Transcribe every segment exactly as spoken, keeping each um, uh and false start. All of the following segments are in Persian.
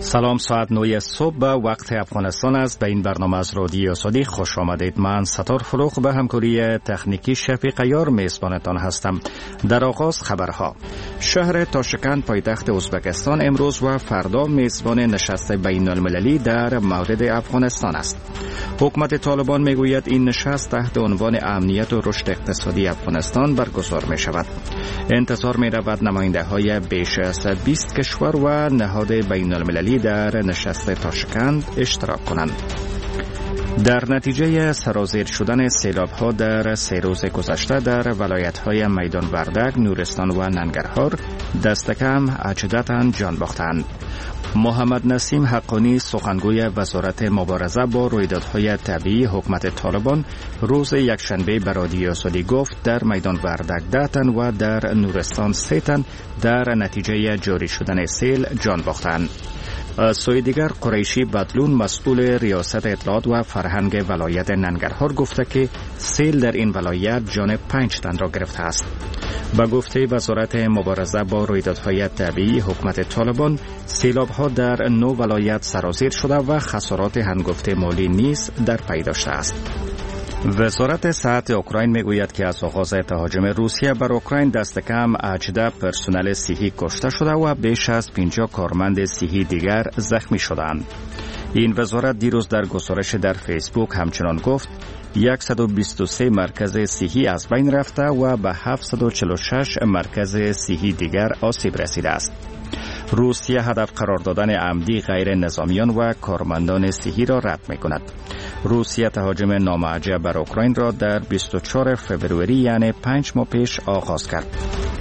سلام، ساعت نه صبح به وقت افغانستان است. به این برنامه از رادیو صدی خوش آمدید. من ستار فروغ به همکاری تکنیکی شفیق یار میزبانتان هستم. در آغاز خبرها. شهر تاشکند پایتخت ازبکستان امروز و فردا میزبان نشست بین المللی در مورد افغانستان است. حکومت طالبان میگوید این نشست تحت عنوان امنیت و رشد اقتصادی افغانستان برگزار می شود. انتظار می رود نماینده های بیش از بیست کشور و نهاد بین المللی در نشست تاشکند اشتراک کنند. در نتیجه سرازیر شدن سیلاب ها در سه روز گذشته در ولایت های میدان وردک، نورستان و ننگرهار دست کم هجده تن جان باختند. محمد نسیم حقانی سخنگوی وزارت مبارزه با رویدادهای طبیعی حکومت طالبان روز یکشنبه به رادیو صدی گفت در میدان وردک ده تن و در نورستان سه تن در نتیجه جاری شدن سیل جان باختند. از سوی دیگر قریشی بدلون مسئول ریاست اطلاعات و فرهنگ ولایت ننگرهار گفته که سیل در این ولایت جان پنج تن را گرفته است. با گفته وزارت مبارزه با رویدادهای طبیعی حکومت طالبان، سیلاب‌ها در نو ولایت سرازیر شده و خسارات هنگفت مالی نیز در پی داشته است. وزارت صحت اوکراین میگوید که از آغاز تهاجم روسیه بر اوکراین دست کم هجده پرسنل صحی کشته شده و بیش از پنجاه کارمند صحی دیگر زخمی شدند. این وزارت دیروز در گزارش در فیسبوک همچنان گفت صد و بیست و سه مرکز صحی از بین رفته و به هفتصد و چهل و شش مرکز صحی دیگر آسیب رسیده است. روسیه هدف قرار دادن عمدی غیر نظامیان و کارمندان صحی را رد می کند. روسیه تهاجم نامعجب بر اوکراین را در بیست و چهارم فوریه یعنی پنج ماه پیش آغاز کرد.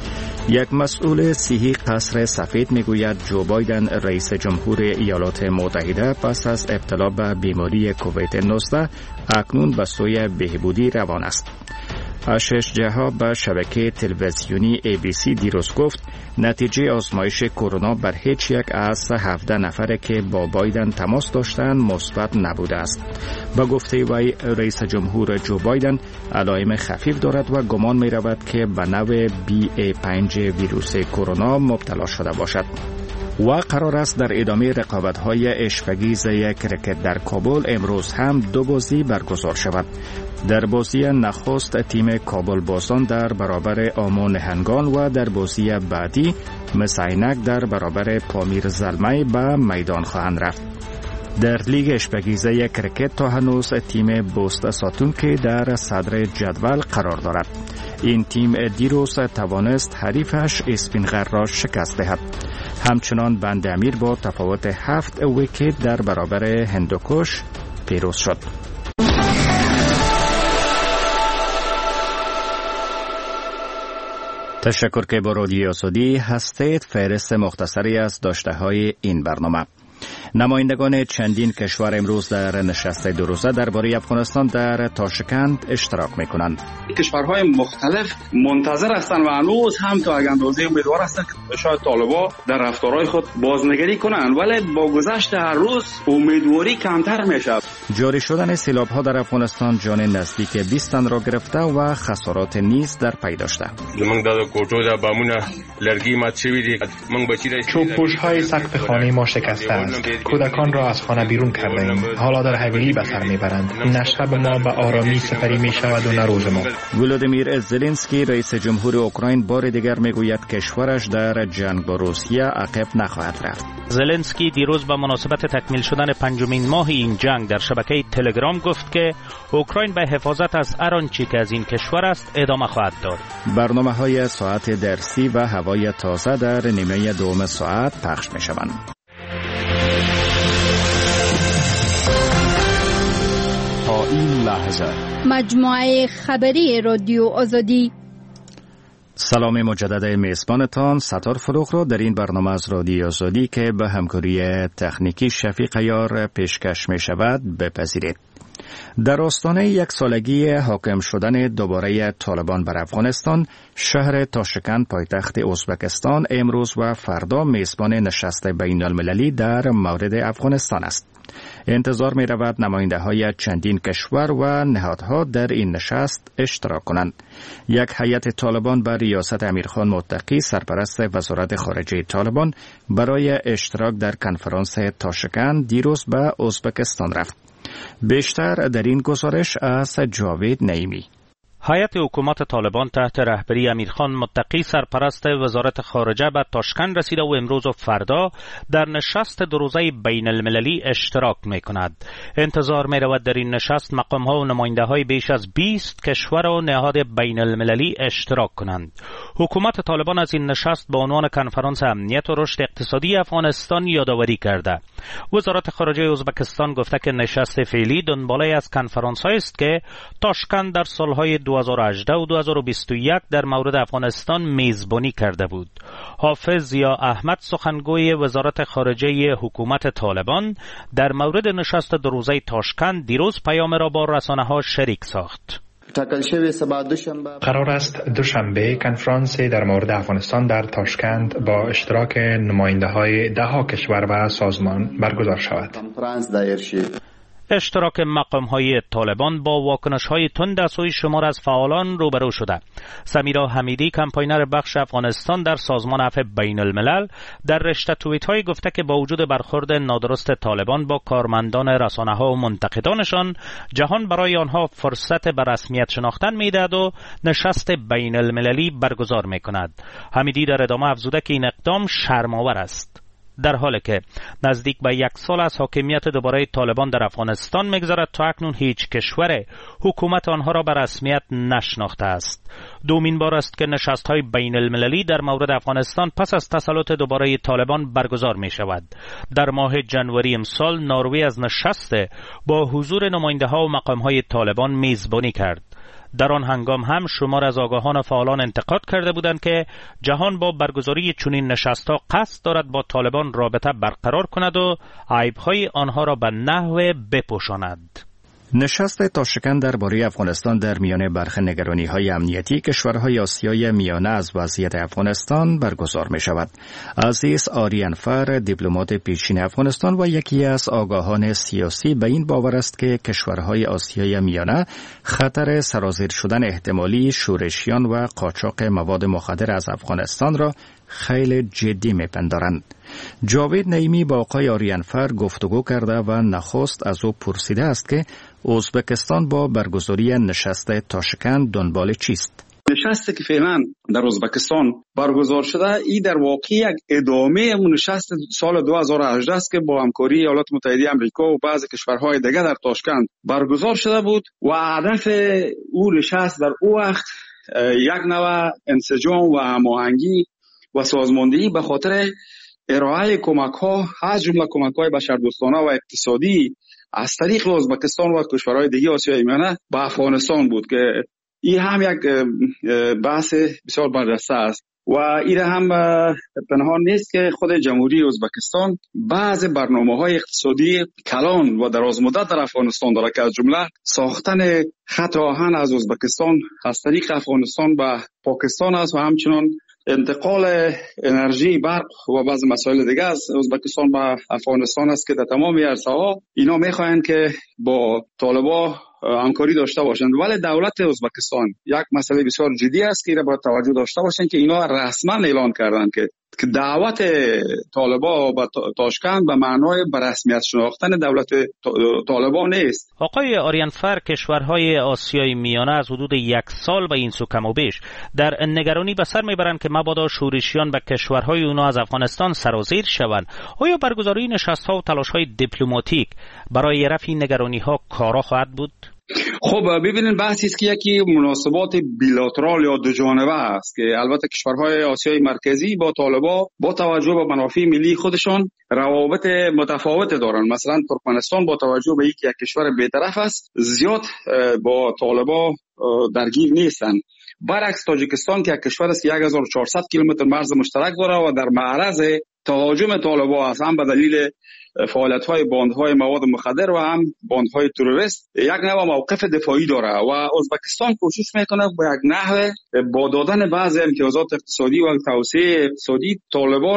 یک مسئول صحی قصر سفید میگوید جو بایدن رئیس جمهور ایالات متحده پس از ابتلا به بیماری کووید نوزده اکنون به سوی بهبودی روان است. آشش جها به شبکه تلویزیونی ای بی سی دیروز گفت نتیجه آزمایش کرونا بر هیچ یک از هفده نفره که با بایدن تماس داشتند مثبت نبوده است. با گفته وی رئیس جمهور جو بایدن علائم خفیف دارد و گمان می رود که به نوع بی ای پنج ویروس کرونا مبتلا شده باشد. و قرار است در ادامه رقابت‌های اشپگیزه کرکت در کابل امروز هم دو بازی برگزار شود. در بازی نخست تیم کابل بازان در برابر آمو نهنگان و در بازی بعدی مسعینک در برابر پامیر زلمه به میدان خواهند رفت. در لیگ اشپگیزه کرکت تا هنوز تیم بوست ساتون که در صدر جدول قرار دارد. این تیم دیروز توانست حریفش اسپینغر را شکست دهد. همچنان بند امیر با تفاوت هفت ویکت در برابر هندوکش پیروز شد. تشکر که با رادیو صدی هستید. فهرست مختصری از داشته های این برنامه. نمایندگان چندین کشور امروز در نشست دو روزه درباره افغانستان در تاشکند اشتراک میکنند. کشورهای مختلف منتظر هستند و هنوز هم تا یک اندازه امیدوار هستند که شاید طالبان در رفتارهای خود بازنگری کنند، ولی با گذشت هر روز امیدواری کمتر میشه. جاری شدن سیلاب ها در افغانستان جان نزدیک بیست تن را گرفته و خسارات نیز در پی داشته. من داد کوټو د بامونه لرګي مات شوی دي. من بچی را چوب‌پوش های سقف خانه ما شکسته است. کودکان را از خانه بیرون کرده ایم. حالا در حویلی به سر میبرند. نه شب ما به آرامی سپری می شود و نه روز ما. ولادیمیر زلنسکی رئیس جمهور اوکراین بار دیگر میگوید کشورش در جنگ با روسیه عقب نخواهد رفت. زلنسکی دیروز به مناسبت تکمیل شدن پنجمین ماه این جنگ در شبکه تلگرام گفت که اوکراین به حفاظت از هر آنچه که از این کشور است ادامه خواهد داد. برنامه‌های ساعت درسی و هوای تازه در نیمه دوم ساعت پخش می‌شوند. تا این لحظه مجموعه خبری رادیو آزادی. سلام مجدد میزبانتان ستار فروغ را در این برنامه از رادیو آزادی که به همکاری تکنیکی شفیق یار پیشکش می شود بپذیرید. در آستانه یک سالگی حاکم شدن دوباره طالبان بر افغانستان، شهر تاشکند پایتخت ازبکستان امروز و فردا میزبان نشست بین المللی در مورد افغانستان است. انتظار می رود نماینده های چندین کشور و نهادها در این نشست اشتراک کنند. یک هیئت طالبان به ریاست امیرخان متقی سرپرست وزارت خارجه طالبان برای اشتراک در کنفرانس تاشکند دیروز به ازبکستان رفت. بیشتر در این گزارش از جاوید نعیمی. هیئت حکومت طالبان تحت رهبری امیرخان متقی سرپرست وزارت خارجه به تاشکند رسیده و امروز و فردا در نشست دو روزه بین المللی اشتراک می کند. انتظار می رود در این نشست مقام ها و نماینده های بیش از بیست کشور و نهاد بین المللی اشتراک کنند. حکومت طالبان از این نشست با عنوان کنفرانس امنیت و رشد اقتصادی افغانستان یادآوری کرده. وزارت خارجه ازبکستان گفته که نشست فعلی دنباله از کنفرانس هایی است که تاشکند در سالهای دو هزار و هجده و دو هزار و بیست و یک در مورد افغانستان میزبانی کرده بود. حافظ ضیا احمد سخنگوی وزارت خارجه حکومت طالبان در مورد نشست دو روزه تاشکند دیروز پیام را با رسانه‌ها شریک ساخت. قرار است دوشنبه کنفرانسی در مورد افغانستان در تاشکند با اشتراک نماینده های ده ها کشور و سازمان برگزار شود. اشتراک مقام های طالبان با واکنش های تند از سوی شمار از فعالان روبرو شده. سمیرا حمیدی کمپاینر بخش افغانستان در سازمان عفو بین الملل در رشته توییت های گفته که با وجود برخورد نادرست طالبان با کارمندان رسانه ها و منتقدانشان، جهان برای آنها فرصت به رسمیت شناختن میدهد و نشست بین المللی برگزار می کند. حمیدی در ادامه افزوده که این اقدام شرم‌آور است. در حالی که نزدیک به یک سال از حاکمیت دوباره طالبان در افغانستان می‌گذرد، تا اکنون هیچ کشور حکومت آنها را به رسمیت نشناخته است. دومین بار است که نشست‌های بین المللی در مورد افغانستان پس از تسلط دوباره طالبان برگزار می شود. در ماه جنوری امسال نروژ از نشست با حضور نماینده‌ها و مقام‌های طالبان میزبانی کرد. در آن هنگام هم شمار از آگاهان و فعالان انتقاد کرده بودند که جهان با برگزاری چنین نشست‌ها قصد دارد با طالبان رابطه برقرار کند و عیب‌های آنها را به نحو بپوشاند. نشست تاشکند درباره افغانستان در میان برخی نگرانی‌های امنیتی کشورهای آسیای میانه از وضعیت افغانستان برگزار می شود. عزیز آریانفر، دیپلمات پیشین افغانستان و یکی از آگاهان سیاسی، به این باور است که کشورهای آسیای میانه خطر سرازیر شدن احتمالی شورشیان و قاچاق مواد مخدر از افغانستان را خیلی جدی می‌پندارند. جاوید نعیمی با آقای آریانفر گفتگو کرده و نخست از او پرسیده است که ازبکستان با برگزاری نشست تاشکند دنبال چیست؟ نشستی که فعلا در ازبکستان برگزار شده، این در واقع یک ادامه اون نشست سال دو هزار و هجده است که با همکاری ایالات متحده آمریکا و بعضی کشورهای دیگر در تاشکند برگزار شده بود و هدف اون نشست در اون وقت یک نوع انسجام و هماهنگی و سازماندهی به خاطر ارائه کمک‌ها از جمله کمک‌های بشردوستانه و اقتصادی از طریق ازبکستان و کشورهای دیگه آسیای میانه به افغانستان بود که این هم یک بحث بسیار برجسته است و این هم پنهان نیست که خود جمهوری ازبکستان بعض برنامه‌های اقتصادی کلان و دراز مدت در افغانستان داره که از جمله ساختن خط آهن از ازبکستان از طریق افغانستان به پاکستان است و همچنین انتقال انرژی، برق و بعض مسائل دیگه از ازبکستان به افغانستان است که در تمام عرصه‌ها اینا می‌خواهند که با طالبان همکاری داشته باشند. ولی دولت ازبکستان یک مسئله بسیار جدی است که را باید توجه داشته باشند که اینا رسما اعلان کردند که که دعوت طالبان به تاشکند به معنای به رسمیت شناختن دولت طالبان نیست. آقای آریانفر، کشورهای آسیای میانه از حدود یک سال به این سو کم و بیش در نگرانی به سر میبرند که مبادا شورشیان به کشورهای اونا از افغانستان سرازیر شوند. آیا برگزاری نشست‌ها و تلاش‌های دیپلماتیک برای رفع این نگرانی‌ها کارا خواهد بود؟ خب ببینید، بحثی است که یکی مناسبات بیلاترال یا دو جانبه است که البته کشورهای آسیای مرکزی با طالبان با توجه به منافع ملی خودشان روابط متفاوت دارند. مثلا ترکمنستان با توجه به اینکه یک کشور بی‌طرف است زیاد با طالبان درگیر نیستند. برعکس تاجیکستان که یک کشور است که هزار و چهارصد کیلومتر مرز مشترک دارد و در معرض تهاجم طالبان است، هم به دلیل فعالیت‌های باندهای مواد مخدر و هم باندهای تروریست، یک نوع موقف دفاعی داره و ازبکستان کوشش میکنه با یک نحو با دادن بعض امتیازات اقتصادی و توسعه اقتصادی طالبان را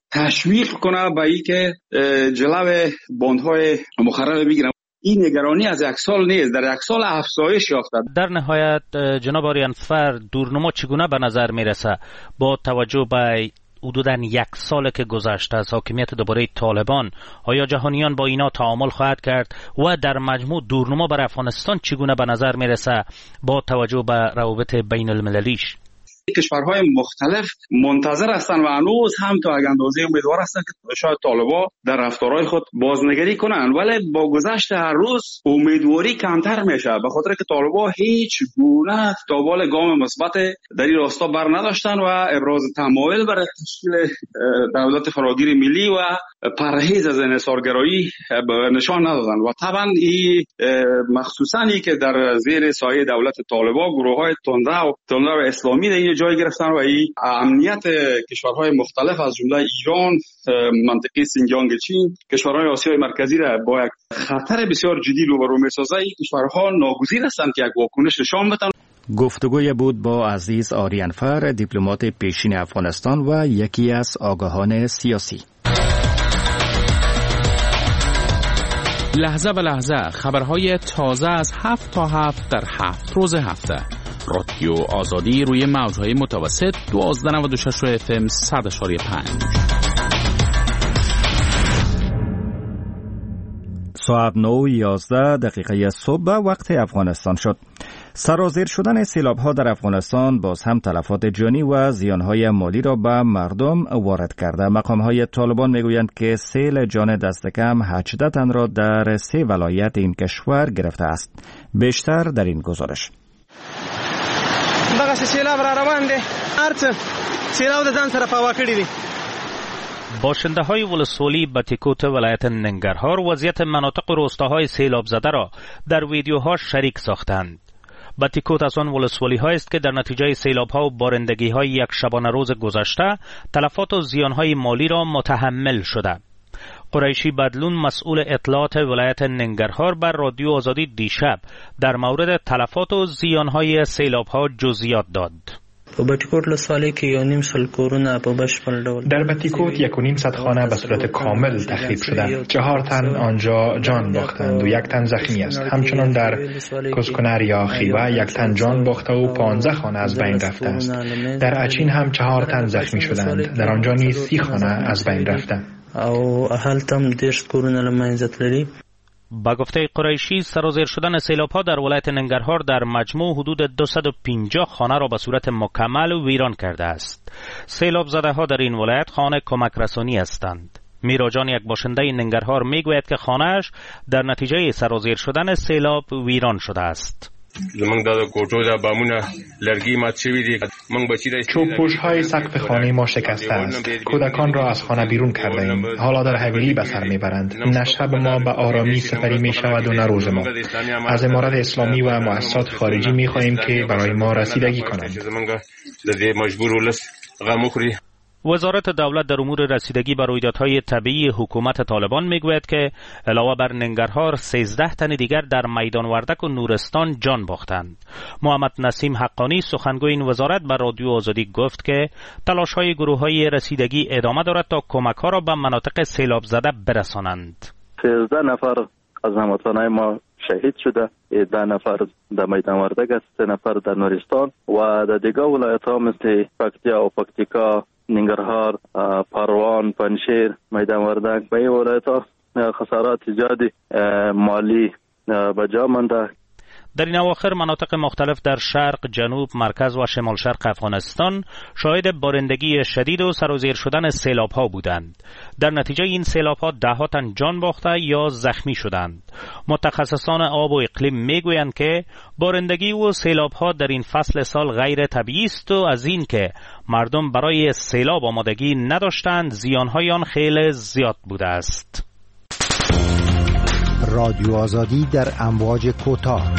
تشویق کنه به این که جلو باندهای مخرب بگیرن. این نگرانی از یک سال نیست، در یک سال افزایش یافته. در نهایت جناب آریانفر، دورنما چگونه به نظر میرسه با توجه به حدوداً یک سال که گذشته از حاکمیت دوباره طالبان؟ آیا جهانیان با اینا تعامل خواهد کرد و در مجموع دورنما بر افغانستان چگونه به نظر میرسه با توجه به روابط بین المللیش؟ کشورهای مختلف منتظر هستند و هنوز هم تا یک اندازه امیدوار هستند که شاید طالبان در رفتارهای خود بازنگری کنند، ولی با گذشت هر روز امیدواری کمتر میشه، به خاطر که طالبان هیچ گونه تابال گام مثبت در این راستا بر نداشتند و ابراز تمایل برای تشکیل دولت فراگیر ملی و پرهیز از انحصارگرایی نشان ندادند. و طبعا این مخصوصا ای که در زیر سایه دولت طالبان گروه‌های تنده و تنده و اسلامی در جای گرفتن و این امنیت کشورهای مختلف از جمله ایران، منطقه سینجیانگ چین، کشورهای آسیای مرکزی را با یک خطر بسیار جدی روبرو می‌سازه. این کشورها ناگزیر هستند که یک واکنش نشان بدن. گفتگوی بود با عزیز آریانفر، دیپلمات پیشین افغانستان و یکی از آگاهان سیاسی. لحظه به لحظه خبرهای تازه از هفت تا هفت در هفت روز هفته. رادیو آزادی روی موجهای متوسط دوازده نود و شش اف ام صد و پنج. ساعت نه یازده دقیقه صبح وقت افغانستان شد. سرازیر شدن سیلاب‌ها در افغانستان باز هم تلفات جانی و زیانهای مالی را به مردم وارد کرده. مقام‌های طالبان میگویند که سیل جان دست کم هجده تن را در سه ولایت این کشور گرفته است. بیشتر در این گزارش. دغه سیلاب را روان دی، هرڅه سیلاب د ځان سره پاوا کړی دی. باشنده های ولسوالی بتیکوت ولایت ننگرهار وضعیت مناطق و روستاهای سیلاب زده را در ویدیوها شریک ساختند. بتیکوت از آن ولسوالی های است که در نتیجه سیلاب ها و بارندگی های یک شبانه روز گذشته تلفات و زیان های مالی را متحمل شده. قریشی بدلون مسئول اطلاعات ولایت ننگرهار بر رادیو آزادی دیشب در مورد تلفات و زیانهای سیلاب‌ها جزئیات داد. در بتیکوت یک و نیم صد خانه به صورت کامل تخریب شده. چهار تن آنجا جان باختند و یک تن زخمی است. همچنان در کسکنر یا خیوه یک تن جان باخته و پانزده خانه از بین رفته است. در اچین هم چهار تن زخمی شدند. در آنجا نیز سی خانه از بین رفته. او اهلتم دیش کورونه لمنزت لري. با گفته قریشی سرازیر شدن سیلاب‌ها در ولایت ننگرهار در مجموع حدود دویست و پنجاه خانه را به صورت مکمل ویران کرده است. سیلاب زده ها در این ولایت خانه کمک رسانی هستند. میراجان یک باشنده ننگرهار میگوید که خانه‌اش در نتیجه سرازیر شدن سیلاب ویران شده است. زمونږ د کوټو د بامونه لرګي مات شوي دي. موږ بچی را چوب‌پوش‌های سقف خانه ما شکسته است. کودکان را از خانه بیرون کرده ایم. حالا در حویلی به سر میبرند. نه شب ما به آرامی سپری میشود و نه روز ما. از امارت اسلامی و مؤسسات خارجی میخواهیم که برای ما رسیدگی کنند. د دې مجبور ولس غم وخوري. وزارت دولت در امور رسیدگی به رویدادهای طبیعی حکومت طالبان میگوید که علاوه بر ننگرهار سیزده تن دیگر در میدان وردک و نورستان جان باختند. محمد نسیم حقانی سخنگوی این وزارت بر رادیو آزادی گفت که تلاش‌های گروه‌های رسیدگی ادامه دارد تا کمک‌ها را به مناطق سیلاب زده برسانند. سیزده نفر از هموطنان ما شهید شده، ده نفر در میدان وردک است، سه نفر در نورستان و در دیگر ولایت‌ها مثل پکتیا و پکتیکا، ننگرهار، پروان، پنشیر، میدان وردک به این ولایت‌ها خسارات زیادی مالی به جا مانده. در این اواخر مناطق مختلف در شرق، جنوب، مرکز و شمال شرق افغانستان شاهد بارندگی شدید و سرازیر شدن سیلاب‌ها بودند. در نتیجه این سیلاب‌ها ده تن جان باخته یا زخمی شدند. متخصصان آب و اقلیم میگویند که بارندگی و سیلاب‌ها در این فصل سال غیر طبیعی است و از این که مردم برای سیلاب آمادگی نداشتند زیان‌های آن خیلی زیاد بوده است. رادیو آزادی در امواج کوتاه.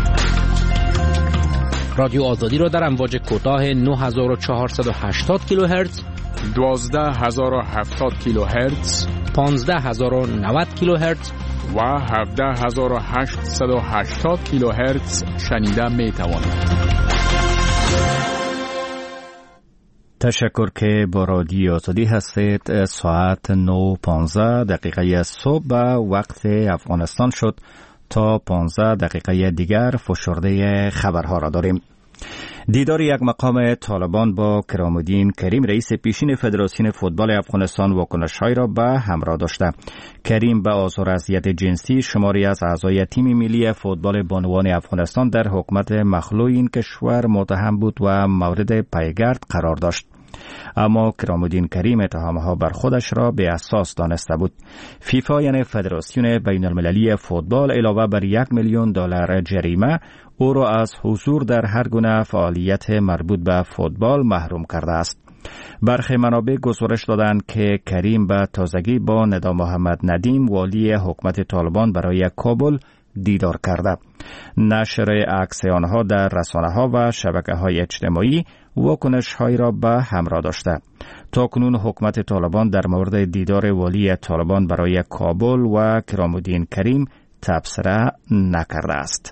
رادیو آزادی را در امواج کوتاه نه هزار و چهارصد و هشتاد کیلوهرتز، دوازده هزار و هفتاد کیلوهرتز، پانزده هزار و نود کیلوهرتز و هفده هزار و هشتصد و هشتاد کیلوهرتز شنیده می توانید. تشکر که با رادیو آزادی هستید. ساعت نه و پانزده دقیقه صبح به وقت افغانستان شد. تا پانزده دقیقه دیگر فشرده خبرها را داریم. دیدار یک مقام طالبان با کرامالدین کریم رئیس پیشین فدراسیون فوتبال افغانستان واکنش‌های را به همراه داشته. کریم به آزار و اذیت جنسی شماری از اعضای تیم ملی فوتبال بانوان افغانستان در حکومت مخلوع این کشور متهم بود و مورد پیگرد قرار داشت. اما کرامالدین کریم اتهامها بر خودش را به اساس دانسته بود. فیفا یعنی فدراسیون بین المللی فوتبال علاوه بر یک میلیون دلار جریمه او را از حضور در هر گونه فعالیت مربوط به فوتبال محروم کرده است. برخی منابع گزارش دادند که کریم به تازگی با ندا محمد ندیم والی حکومت طالبان برای کابل دیدار کرده. نشر عکس آنها در رسانه‌ها و شبکه‌های اجتماعی واکنش‌هایی را به همراه داشته. تاکنون حکومت طالبان در مورد دیدار والی طالبان برای کابل و کرامالدین کریم تبصره نکرده است.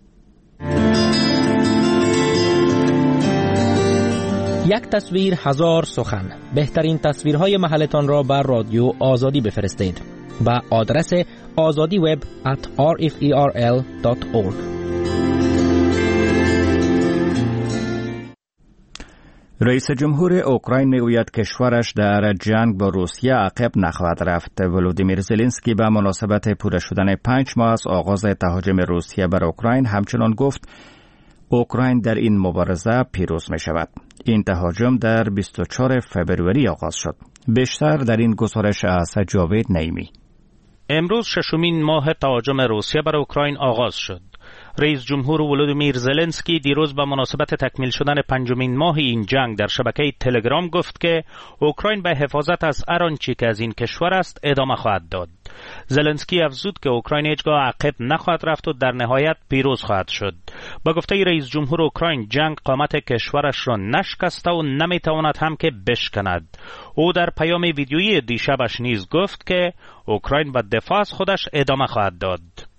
یک تصویر هزار سخن. بهترین تصویرهای محلتان را بر رادیو آزادی بفرستید با آدرس azadi web at r f e r l dot org. رئیس جمهور اوکراین میگوید کشورش در جنگ با روسیه عقب نخواهد رفت. ولودیمیر زلنسکی به مناسبت پوره شدن پنج ماه از آغاز تهاجم روسیه بر اوکراین همچنان گفت اوکراین در این مبارزه پیروز می شود. این تهاجم در بیست و چهارم فوریه آغاز شد. بیشتر در این گزارش از جاوید نعیمی. امروز ششمین ماه تهاجم روسیه بر اوکراین آغاز شد. رئیس جمهور ولودیمیر زلنسکی دیروز به مناسبت تکمیل شدن پنجمین ماه این جنگ در شبکه تلگرام گفت که اوکراین به حفاظت از هر آنچه که از این کشور است ادامه خواهد داد. زلنسکی افزود که اوکراین هیچگاه عقب نخواهد رفت و در نهایت پیروز خواهد شد. با گفته رئیس جمهور اوکراین جنگ قامت کشورش را نشکسته و نمیتواند هم که بشکند. او در پیام ویدیویی دیشبش نیز گفت که اوکراین به دفاع از خودش ادامه خواهد داد.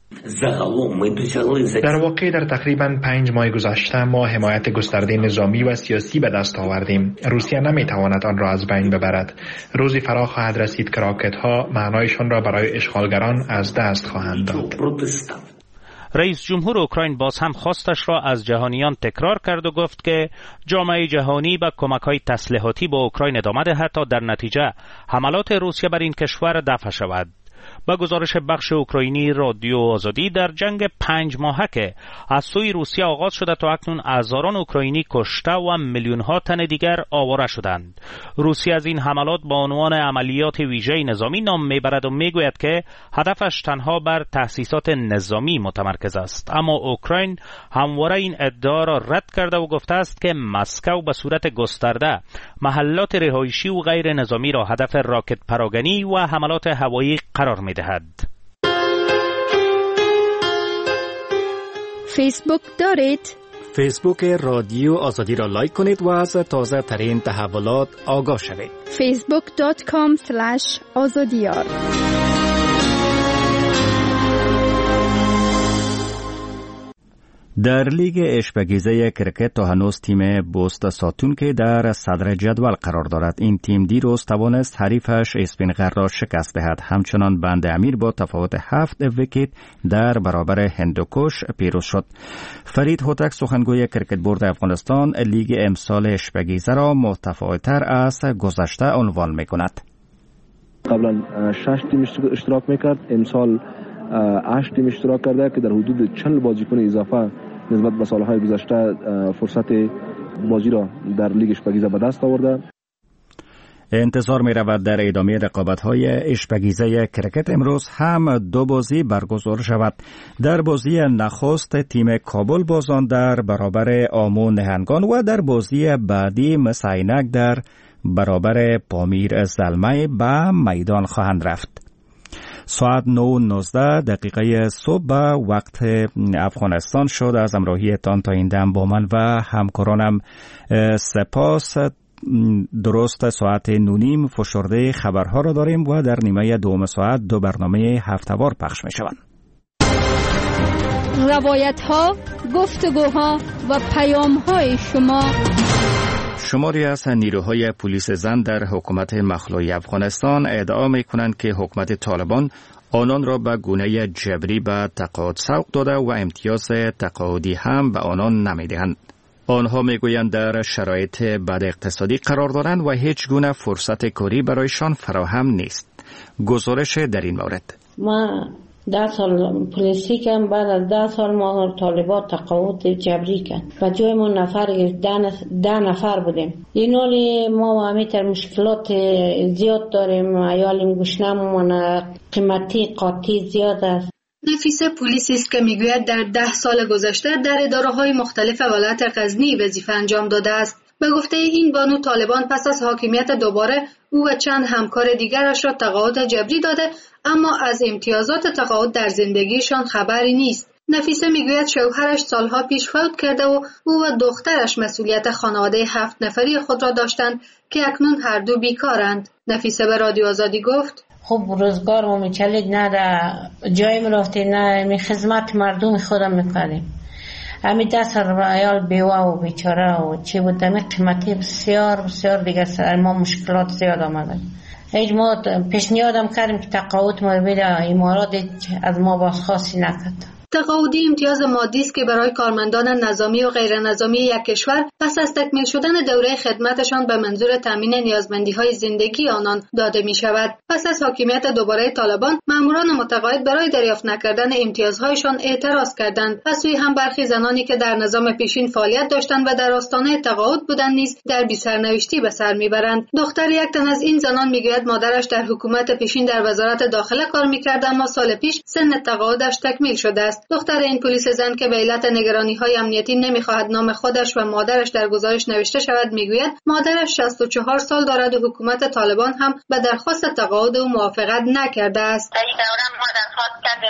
در واقع در تقریباً پنج ماه گذشته ما حمایت گسترده نظامی و سیاسی به دست آوردیم. روسیه نمیتواند آن را از بین ببرد. روزی فرا خواهد رسید که راکت ها معنایشان را برای اشغالگران از دست خواهند داد. رئیس جمهور اوکراین باز هم خواستش را از جهانیان تکرار کرد و گفت که جامعه جهانی به کمک‌های تسلیحاتی به اوکراین ادامه دهد تا در نتیجه حملات روسیه بر این کشور دفع شود. با گزارش بخش اوکراینی رادیو آزادی در جنگ پنج ماهه که از سوی روسیه آغاز شده تا اکنون هزاران اوکراینی کشته و میلیون ها تن دیگر آواره شدند. روسیه از این حملات با عنوان عملیات ویژه نظامی نام میبرد و میگوید که هدفش تنها بر تأسیسات نظامی متمرکز است. اما اوکراین همواره این ادعا را رد کرده و گفته است که مسکو به صورت گسترده محلات رهایشی و غیر نظامی را هدف راکت پراگنی و حملات هوایی قرار می‌دهد. فیسبوک دارید؟ فیسبوک رادیو آزادی را لایک کنید و از تازه ترین تحولات آگاه شوید. فیسبوک دات کام اسلش آزادیار. در لیگ اشبگیزه کرکت تا هنوز تیم بوست ساتون که در صدر جدول قرار دارد. این تیم دیروز توانست حریفش اسپینغر را شکست دهد. همچنان بند امیر با تفاوت هفت ویکت در برابر هندوکش پیروز شد. فرید هوتک سخنگوی کرکت بورد افغانستان لیگ امسال اشبگیزه را متفاوت‌تر از گذشته عنوان می‌کند. قبلا شش تیم اشتراک می‌کرد، امسال هشت تیم اشتراک کرده که در حدود چهل بازیکن اضافه نسبت به سالهای گذشته فرصت بازی را در لیگ اشبگیزه به دست آورده. انتظار می رود در ادامه رقابت‌های اشبگیزه کرکت امروز هم دو بازی برگزار شود. در بازی نخست تیم کابل بازان در برابر آمو نهنگان و در بازی بعدی مسعینک در برابر پامیر زلمه به میدان خواهند رفت. ساعت نه و نوزده دقیقه صبح وقت افغانستان شد. از همراهی تان تا این دم با من و همکارانم سپاس. درست ساعت نونیم فشرده خبرها را داریم و در نیمه دوم ساعت دو برنامه هفته‌وار پخش می شوند. روایت ها، گفتگوها و پیام های شما شماری از نیروهای پلیس زن در حکومت مخلوعی افغانستان ادعا می‌کنند که حکومت طالبان آنان را به گونه جبری به تقاعد سوق داده و امتیاز تقاعدی هم به آنان نمی‌دهند. آنها میگویند در شرایط بد اقتصادی قرار دارند و هیچ گونه فرصت کاری برایشان فراهم نیست. گزارش در این مورد. ما ده سال پلیسی کردم، بعد از ده سال ما طالبات تقاعد جبری کرد و جای ما نفر ده نفر بودیم. این حالی ما همیتر مشکلات زیاد داریم. ایالیم گشنمون قیمتی قاطی زیاد است. نفیسه پلیسی است که میگوید در ده سال گذشته در اداره‌های مختلف ولایت غزنی وظیفه انجام داده است. به گفته این بانو، طالبان پس از حاکمیت دوباره او و چند همکار دیگرش را تقاعد جبری داده، اما از امتیازات تقاعد در زندگیشان خبری نیست. نفیسه میگوید شوهرش سالها پیش فوت کرده و او و دخترش مسئولیت خانواده هفت نفری خود را داشتند که اکنون هر دو بیکارند. نفیسه به رادیو آزادی گفت: خب روزگار ما میچلید، نه در جای مرافتی، نه می خدمت مردم خودم میکنیم. همین ده سال عیال بیوه و بیچاره و چی بود، همین قیمتی بسیار بسیار دیگه سر ما مشکلات زیاد آمده. هیچ ما پیشنهادم کردیم که تقاعد ما بده، امارات از ما بازخواستی نکرد. تقاعدی امتیاز مادی است که برای کارمندان نظامی و غیر نظامی یک کشور پس از تکمیل شدن دوره خدمتشان به منظور تامین نیازمندی‌های زندگی آنان داده می‌شود. پس از حاکمیت دوباره طالبان، ماموران متقاعد برای دریافت نکردن امتیازهایشان اعتراض کردند. از سوی هم برخی زنانی که در نظام پیشین فعالیت داشتند و در آستانه تقاعد بودند نیز در بی‌سرنوشتی به سر می‌برند. دختر یک تن از این زنان می‌گوید مادرش در حکومت پیشین در وزارت داخله کار می‌کرد، اما سال پیش سن تقاعدش تکمیل شده است. دختر این پلیس زن که به علت نگرانی‌های امنیتی نمی‌خواهد نام خودش و مادرش در گزارش نوشته شود میگوید مادرش شصت و چهار سال دارد و حکومت طالبان هم به درخواست تقاعد او موافقت نکرده است. در این دوره ما درخواست کردیم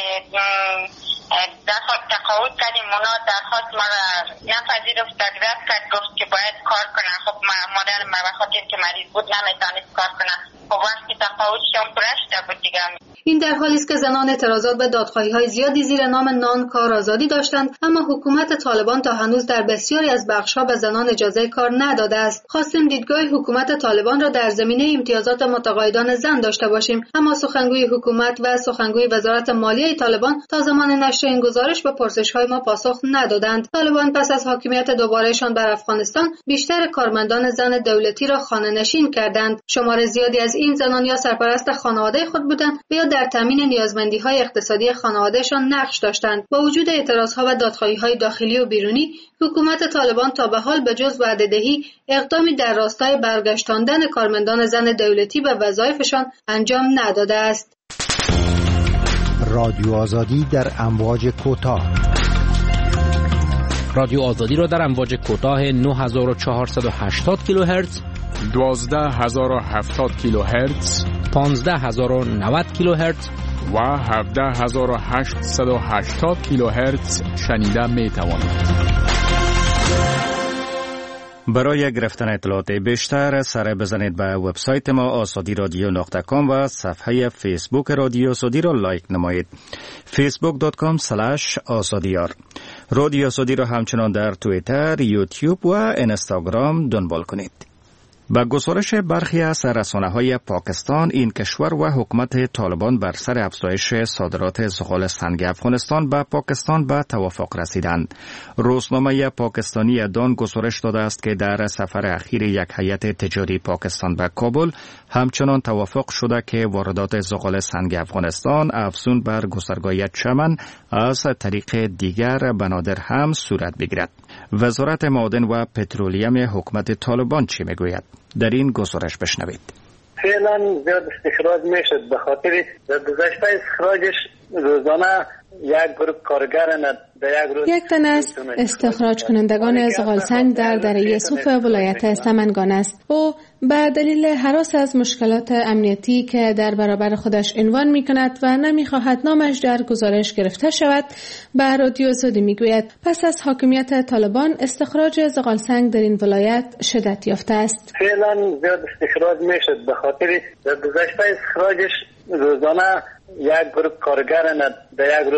از درخواست تقاعد کردیم، اونا درخواست ما را نپذیرفت، رد کرد، گفت که باید کار کنه. خب مادر ما به خاطر که مریض بود نمیتونست کار کنه. خب وقتی تقاعدشون پوره شده بود دیگه. این در حالی است که زنان اعتراضات به دادخواهی‌های زیادی زیر نام نان کار آزادی داشتند، اما حکومت طالبان تا هنوز در بسیاری از بخش‌ها به زنان اجازه کار نداده است. خواستیم دیدگاه حکومت طالبان را در زمینه امتیازات متقاعدان زن داشته باشیم، اما سخنگوی حکومت و سخنگوی وزارت مالیه طالبان تا زمان نشر این گزارش به پرسش‌های ما پاسخ ندادند. طالبان پس از حاکمیت دوبارهشان بر افغانستان بیشتر کارمندان زن دولتی را خانه‌نشین کردند. شمار زیادی از این زنان یا سرپرست خانواده خود بودند یا در تامین نیازمندی‌های اقتصادی خانوادهشان نقش داشتند. با وجود اعتراض‌ها و دادخواهی‌های داخلی و بیرونی، حکومت طالبان تا به حال به جز وعده‌دهی اقدامی در راستای برگشتاندن کارمندان زن دولتی به وظایفشان انجام نداده است. رادیو آزادی در امواج کوتاه. رادیو آزادی را در امواج کوتاه نه هزار و چهارصد و هشتاد کیلوهرتز، دوازده هزار و هفتاد کیلوهرتز، پانزده هزار و نود کیلوهرتز و هفده هزار و هشتصد و هشتاد کیلوهرتز شنیده می توانید. برای گرفتن اطلاعات بیشتر سر بزنید به وبسایت ما آزادی رادیو نقطه کام و صفحه فیسبوک رادیو آزادی را لایک نمایید. فیسبوک دات کام اسلش آزادیار. رادیو آزادی را همچنان در توییتر، یوتیوب و اینستاگرام دنبال کنید. با گزارش برخی از رسانه‌های پاکستان، این کشور و حکومت طالبان بر سر افزایش صادرات زغال سنگ افغانستان به پاکستان به توافق رسیدند. روزنامه پاکستانی دان گزارش داده است که در سفر اخیر یک هیئت تجاری پاکستان به کابل همچنان توافق شده که واردات زغال سنگ افغانستان افزون بر گذرگاه چمن از طریق دیگر بنادر هم صورت بگیرد. وزارت معادن و پترولیم حکومت طالبان چی میگوید؟ در این گزارش بشنوید. فعلا زیاد استخراج میشد، به خاطر در گذشته استخراجش روزانه یک گروه کارگر یک تن از استخراج کنندگان زغال سنگ در دره صوف ولایت سمنگان است. او به دلیل هراس از مشکلات امنیتی که در برابر خودش عنوان می کند و نمی خواهد نامش در گزارش گرفته شود به رادیو آزادی می گوید پس از حاکمیت طالبان استخراج زغال سنگ در این ولایت شدت یافته است. فعلا زیاد استخراج میشد، به خاطر در گذشته استخراجش روزانه یک گروه کارگر در یک روز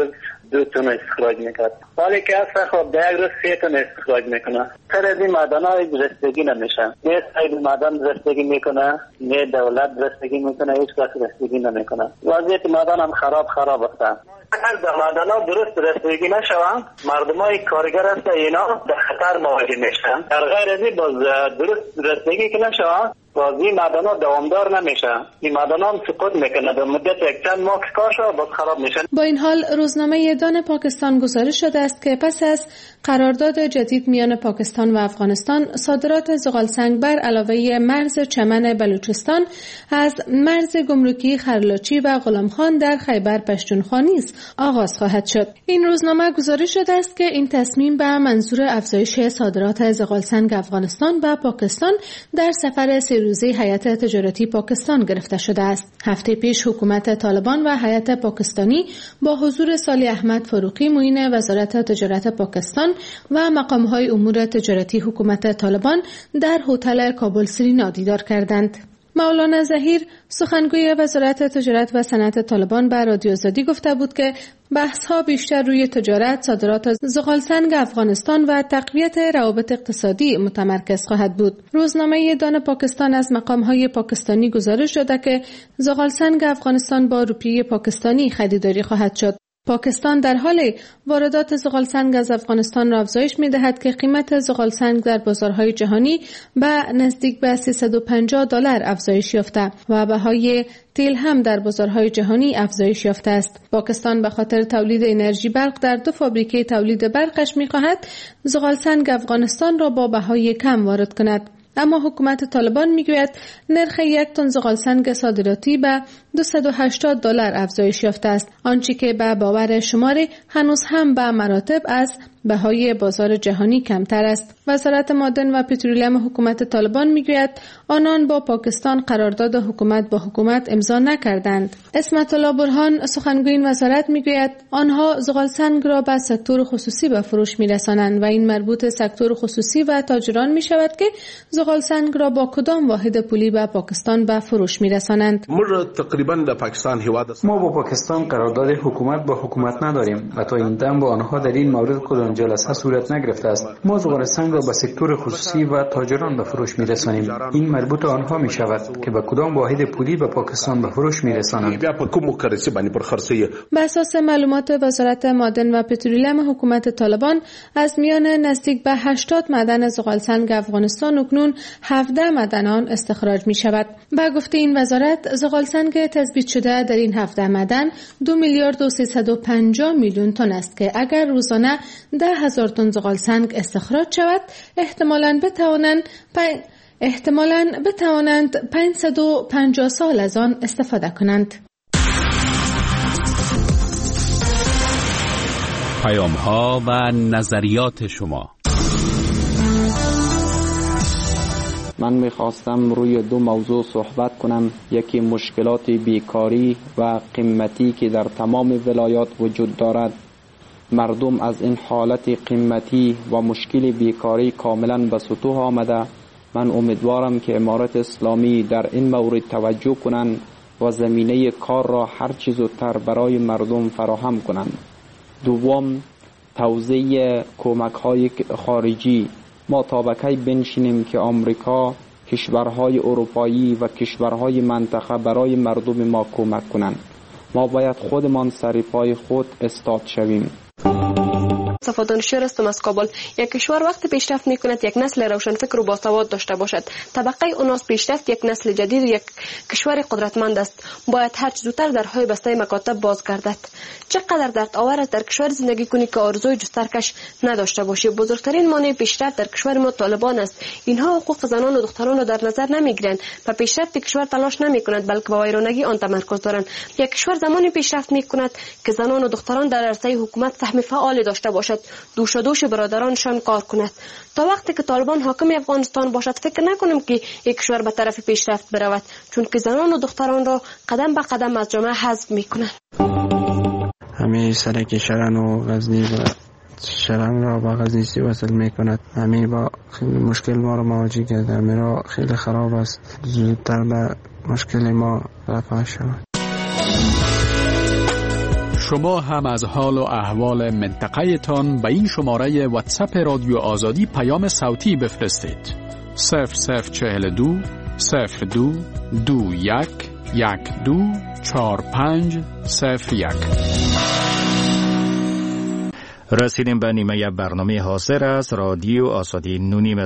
دو تن استخراج میکرد، ولی که اصلا خب در یک روز سه تن استخراج میکنه. سر از این معدن ها رسیدگی نمیشه. نه ساید معدن رسیدگی میکنه، نه دولت رسیدگی میکنه، هیچ کس رسیدگی نمیکنه. وضعیت معدن هم خراب خراب است. اگر در معدن ها درست رسیدگی نشوند، مردم های کارگر هست اینا در خطر مواجه میشن. در غیر از این باز درست رسیدگی که نشوند، باز این معدن ها دوامدار نمیشه. این معدن ها سقوط میکنه، در مدت یک چند ماه که کار شد باز خراب میشن. با این حال روزنامه دان پاکستان گزارش شده است که پس از قرارداد جدید میان پاکستان و افغانستان، صادرات زغالسنگ بر علاوه مرز چمن بلوچستان از مرز گمرکی خرلاچی و غلامخان در خیبر پشتونخوا نیز آغاز خواهد شد. این روزنامه گزارش شده است که این تصمیم به منظور افزایش صادرات زغالسنگ افغانستان و پاکستان در سفر سه روزه هیئت تجارتی پاکستان گرفته شده است. هفته پیش حکومت طالبان و هیئت پاکستانی با حضور صالح احمد فاروقی معین وزارت تجارت پاکستان و مقام‌های امور تجارتی حکومت طالبان در هتل کابل سرینا دیدار کردند. مولانا ظهیر سخنگوی وزارت تجارت و صنعت طالبان به رادیو آزادی گفته بود که بحث‌ها بیشتر روی تجارت، صادرات زغالسنگ افغانستان و تقویت روابط اقتصادی متمرکز خواهد بود. روزنامه دان پاکستان از مقام‌های پاکستانی گزارش داده که زغالسنگ افغانستان با روپیه پاکستانی خریداری خواهد شد. پاکستان در حال واردات زغالسنگ از افغانستان را افزایش می‌دهد که قیمت زغالسنگ در بازارهای جهانی به نزدیک به سیصد و پنجاه دلار افزایش یافته و بهای تیل هم در بازارهای جهانی افزایش یافته است. پاکستان به خاطر تولید انرژی برق در دو فابریکه تولید برقش می‌خواهد زغالسنگ افغانستان را با بهای کم وارد کند. اما حکومت طالبان میگوید نرخ یک تن زغالسنگ صادراتی به دویست و هشتاد دلار افزایش یافته است، آنچه که به باور شماری هنوز هم به مراتب از بهای بازار جهانی کمتر است. وزارت معدن و پترولیم حکومت طالبان میگوید آنان با پاکستان قرارداد حکومت با حکومت امضا نکردند. اسمت الله برهان سخنگوی این وزارت میگوید آنها زغالسنگ را به سکتور خصوصی به فروش میرسانند و این مربوط سکتور خصوصی و تاجران میشود که زغالسنگ را با کدام واحد پولی به پاکستان به فروش میرسانند. ما با پاکستان قرارداد حکومت با حکومت نداریم و تا این دم با آنها در این مورد کدام جلسه صورت نگرفته است. ما زغالسنگ را به سکتور خصوصی و تاجران به فروش میرسانیم. این مربوط آنها می شود که به کدام واحد پولی به پاکستان به فروش میرسانند. بر اساس معلومات وزارت معدن و پترولیم حکومت طالبان از میان نزدیک به هشتاد معدن زغالسنگ افغانستان اکنون هفده معدن آن استخراج می شود. به گفته این وزارت زغالسنگ تثبیت شده در این هفده معدن دو میلیارد و سیصد و پنجاه میلیون تن است که اگر روزانه ده هزار تن زغالسنگ استخراج شود احتمالاً بتوانند پ... احتمالاً بتوانند پانصد و پنجاه سال از آن استفاده کنند. پیام ها و نظریات شما. من میخواستم روی دو موضوع صحبت کنم. یکی مشکلات بیکاری و قیمتی که در تمام ولایات وجود دارد. مردم از این حالت قیمتی و مشکل بیکاری کاملا به سطوح آمده. من امیدوارم که امارت اسلامی در این مورد توجه کنند و زمینه کار را هر چه زودتر برای مردم فراهم کنند. دوم، توزیع کمک های خارجی. ما تا بکی بنشینیم که آمریکا، کشورهای اروپایی و کشورهای منطقه برای مردم ما کمک کنند. ما باید خودمان سر پای خود استاد شویم. مصطفی دانشور هستم از کابل. یک کشور وقتی پیشرفت میکند یک نسل روشنفکر و باسواد داشته باشد. طبقه اوناس پیشرفت یک نسل جدید و یک کشور قدرتمند است. باید هر چه زودتر درهای بسته مکاتب باز گردد. چقدر درد آور است در کشور زندگی کنی که آرزوی جسترکش نداشته باشی. بزرگترین مانع پیشرفت در کشور ما طالبان است. اینها حقوق زنان و دختران را در نظر نمیگیرند و پیشرفت کشور تلاش نمیکنند بلکه به ویرانگی آن تمرکز دارند. یک کشور زمانی پیشرفت میکند که زنان و دختران در عرصه حکومت سهم فعال داشته باشد، دوش و دوش برادرانشان کار کند. تا وقتی که طالبان حاکم افغانستان باشد فکر نکنم که یک کشور به طرف پیشرفت برود، چون که زنان و دختران را قدم به قدم از جامعه حذف میکنند. همه سرک شرن و غزنی و شرن را با غزنی وصل میکند. همه با خیلی مشکل ما را مواجه کرده. همه را خیلی خراب است. زودتر به مشکل ما رفع شود. شما هم از حال و احوال منطقه تان به این شماره واتساپ رادیو آزادی پیام صوتی بفرستید. صفر صفر چهل دو صفر دو دو یک یک دو چهار پنج صفر یک. رسیدیم به نیمه برنامه حاضر از رادیو آزادی نونیم